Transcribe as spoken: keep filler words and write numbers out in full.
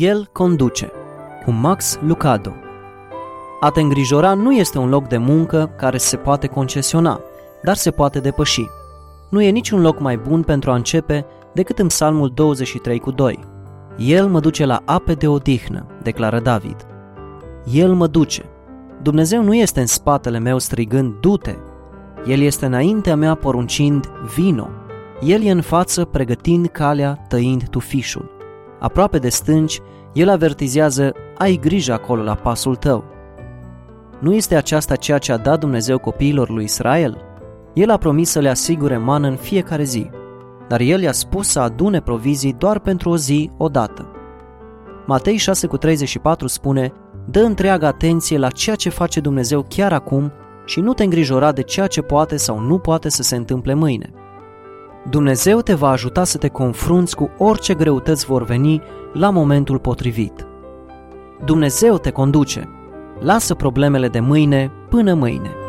El conduce, cu Max Lucado. A te îngrijora nu este un loc de muncă care se poate concesiona, dar se poate depăși. Nu e niciun loc mai bun pentru a începe decât în Psalmul douăzeci și trei cu doi. El mă duce la ape de odihnă, declară David. El mă duce. Dumnezeu nu este în spatele meu strigând, du-te. El este înaintea mea poruncind, vino. El e în față pregătind calea, tăind tufișul. Aproape de stânci, El avertizează, ai grijă acolo la pasul tău. Nu este aceasta ceea ce a dat Dumnezeu copiilor lui Israel? El a promis să le asigure mană în fiecare zi, dar El i-a spus să adune provizii doar pentru o zi, odată. Matei șase cu treizeci și patru spune, dă întreagă atenție la ceea ce face Dumnezeu chiar acum și nu te îngrijora de ceea ce poate sau nu poate să se întâmple mâine. Dumnezeu te va ajuta să te confrunți cu orice greutăți vor veni la momentul potrivit. Dumnezeu te conduce. Lasă problemele de mâine până mâine.